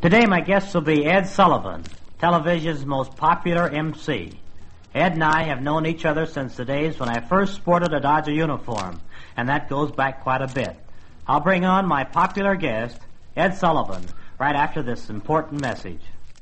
Today my guest will be Ed Sullivan, television's most popular MC. Ed and I have known each other since the days when I first sported a Dodger uniform, and that goes back quite a bit. I'll bring on my popular guest, Ed Sullivan, right after this important message.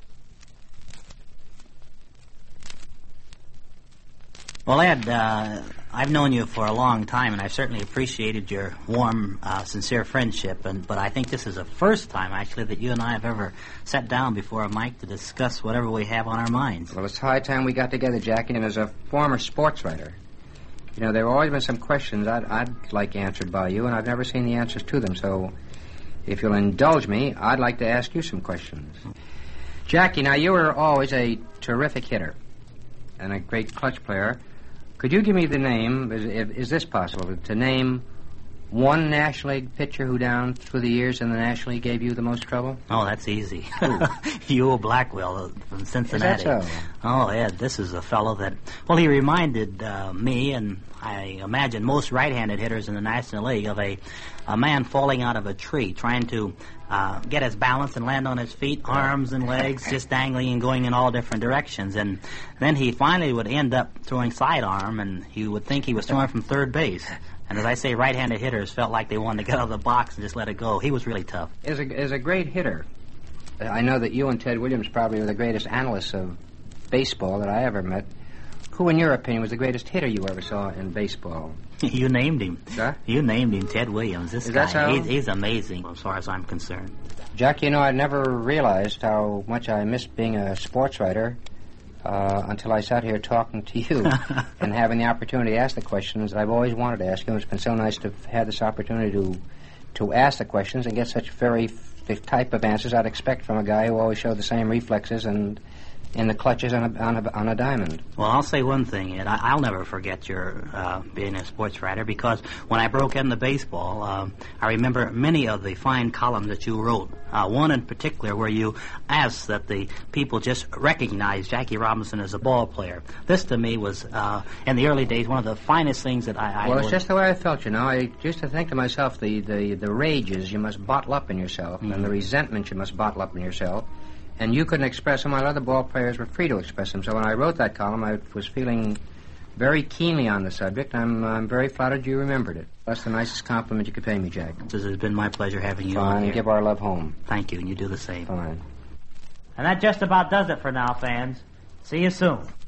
Well, Ed, I've known you for a long time, and I've certainly appreciated your warm, sincere friendship. But I think this is the first time, actually, that you and I have ever sat down before a mic to discuss whatever we have on our minds. Well, it's high time we got together, Jackie, and as a former sports writer, you know, there have always been some questions I'd like answered by you, and I've never seen the answers to them. So if you'll indulge me, I'd like to ask you some questions. Jackie, now, you were always a terrific hitter and a great clutch player. Could you give me the name, is this possible, to name one National League pitcher who down through the years in the National League gave you the most trouble? Oh, that's easy. Ewell Blackwell from Cincinnati. Is that so? Oh, Ed, this is a fellow that, well, he reminded me, and I imagine most right-handed hitters in the National League, of a man falling out of a tree, trying to get his balance and land on his feet, arms and legs just dangling and going in all different directions. And then he finally would end up throwing sidearm, and you would think he was throwing from third base. And as I say, right-handed hitters felt like they wanted to get out of the box and just let it go. He was really tough. As a great hitter, I know that you and Ted Williams probably were the greatest analysts of baseball that I ever met. Who, in your opinion, was the greatest hitter you ever saw in baseball? You named him. Huh? You named him, Ted Williams. This Is guy, that so? he's amazing as far as I'm concerned. Jack, you know, I never realized how much I missed being a sports writer until I sat here talking to you and having the opportunity to ask the questions I've always wanted to ask you. It's been so nice to have had this opportunity to ask the questions and get such the type of answers I'd expect from a guy who always showed the same reflexes and in the clutches on a diamond. Well, I'll say one thing, Ed. I'll never forget your being a sports writer, because when I broke into baseball, I remember many of the fine columns that you wrote. One in particular where you asked that the people just recognize Jackie Robinson as a ball player. This, to me, was, in the early days, one of the finest things that I Well, it's just the way I felt, you know. I used to think to myself, the rages you must bottle up in yourself, and the resentment you must bottle up in yourself. And you couldn't express them while other ball players were free to express them. So when I wrote that column, I was feeling very keenly on the subject. I'm very flattered you remembered it. That's the nicest compliment you could pay me, Jack. It has been my pleasure having you on Fine, here. give our love home. Thank you, and you do the same. Fine. And that just about does it for now, fans. See you soon.